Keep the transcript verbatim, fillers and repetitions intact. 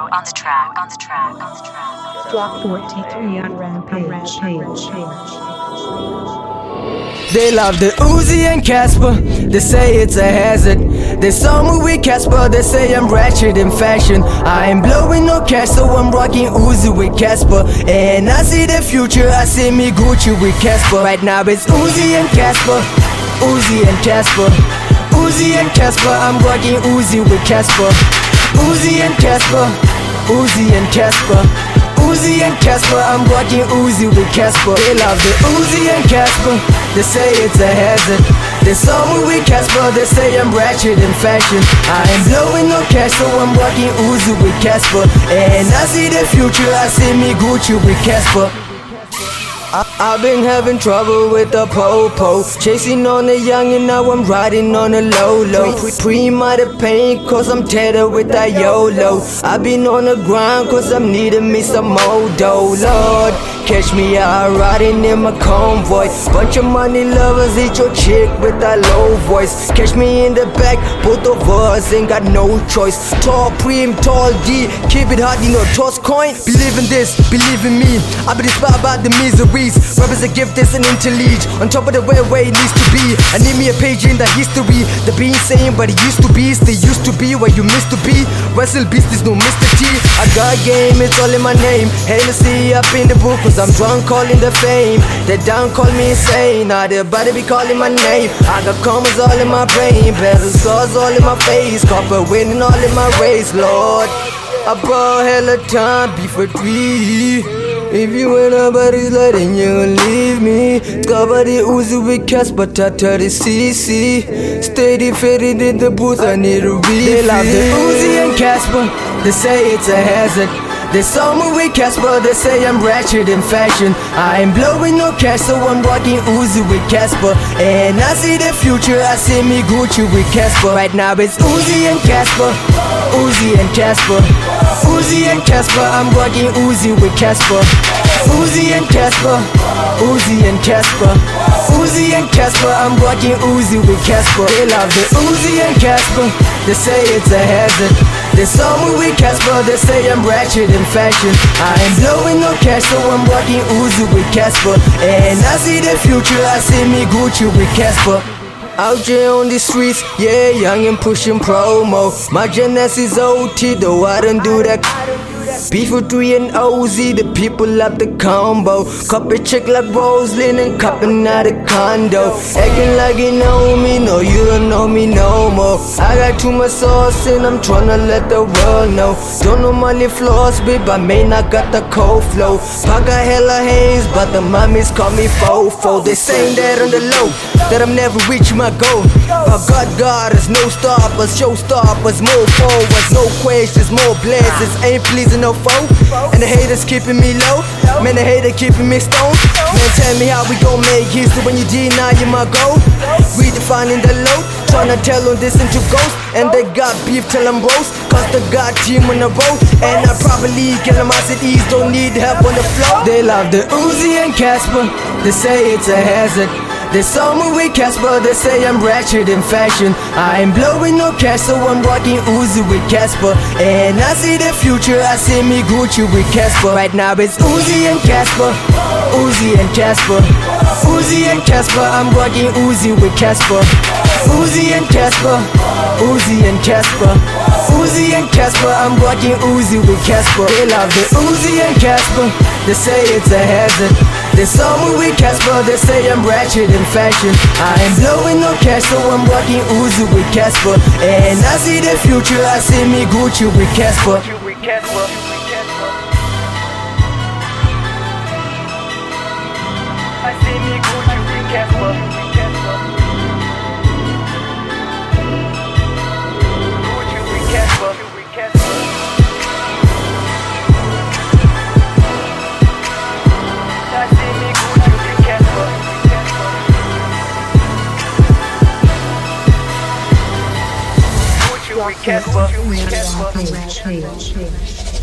note on the track, on the track, on the track. Drop forty-three on Rampage. They love the Uzi and Casper, they say it's a hazard. They saw me with Casper, they say I'm ratchet in fashion. I ain't blowing no cash, so I'm rocking Uzi with Casper. And I see the future, I see me Gucci with Casper. Right now it's Uzi and Casper, Uzi and Casper, Uzi and Casper, I'm rocking Uzi with Casper. Uzi and Casper, Uzi and Casper, Uzi and Casper, I'm rocking Uzi with Casper. They love the Uzi and Casper, they say it's a hazard. They saw me with Casper, they say I'm ratchet in fashion. I ain't blowing no cash, so I'm rocking Uzi with Casper. And I see the future, I see me Gucci with Casper. I, I've been having trouble with the po-po, chasing on the young and now I'm riding on the low-low. Pre-my the pain cause I'm tethered with that YOLO. I've been on the grind cause I'm needing me some more dough, Lord. Catch me out riding in my convoy. Bunch of money lovers, eat your chick with that low voice. Catch me in the back, both of us ain't got no choice. Tall Preem, tall D, keep it hard, you know, toss coin. Believe in this, believe in me, I've been inspired by the miseries. Rappers a gift, this an interlead, on top of the way where it needs to be. I need me a page in the history. The being saying what it used to be, still used to be where you missed to be. Wrestle beast is no Mister T. I got game, it's all in my name. Hennessy up in the book cause I'm drunk calling the fame. They don't call me insane, now they better be calling my name. I got commas all in my brain, battle scars all in my face, copper winning all in my race, Lord. I brought hella time, be for three. If you ain't nobody's light, then you gon' leave me. Cover the Uzi with Casper, Tata the C C. Steady faded in the booth, I need a refill. They love the Uzi and Casper, they say it's a hazard. They saw me with Casper, they say I'm ratchet in fashion. I ain't blowing no cash, so I'm rocking Uzi with Casper. And I see the future, I see me Gucci with Casper. Right now it's Uzi and Casper, Uzi and Casper, Uzi and Casper, I'm rocking Uzi with Casper. Uzi and Casper, Uzi and Casper, Uzi and Casper, I'm rocking Uzi with Casper. They love the Uzi and Casper, they say it's a hazard. They saw me with Casper, they say I'm ratchet in fashion. I ain't blowing no cash, so I'm rocking Uzi with Casper. And I see the future, I see me Gucci with Casper. Out here on the streets, yeah, young and pushing promo. My genesis O T, though I don't do that. B forty-three and O Z, the people love the combo. Cup a chick like Roslyn and cupping out a condo. Acting like you know me, no you don't know me no more. I got too much sauce and I'm tryna let the world know. Don't know my little flaws, babe, I may not got the cold flow. I got hella haze, but the mommies call me Fofo. They saying that on the low, that I'm never reaching my goal. But God, God, there's no stoppers, showstoppers, more forwards, no questions, more blessings. Ain't pleasing no foe, and the haters keeping me low. Man, the hater keeping me stoned. Man, tell me how we gon' make history when you denying my goal. Redefining the load, tryna tell them this into ghost. And they got beef till I'm roast, cause they got team on the road. And I probably get them as it is, don't need help on the floor. They love the Uzi and Casper, they say it's a hazard. They saw me with Casper, they say I'm ratchet in fashion. I ain't blowing no cash, so I'm rocking Uzi with Casper. And I see the future, I see me Gucci with Casper. Right now it's Uzi and Casper, Uzi and Casper, Uzi and Casper, I'm rocking Uzi with Casper. Uzi and Casper, Uzi and Casper, Uzi and Casper, I'm rocking Uzi with Casper. They love the Uzi and Casper, they say it's a hazard. They saw me with Casper, they say I'm ratchet in fashion. I ain't blowing no cash, so I'm rocking Uzi with Casper. And I see the future, I see me Gucci with Casper. I see me Gucci with Casper. Gucci with Casper. I see me Gucci with Casper. Gucci with Casper. Rampage.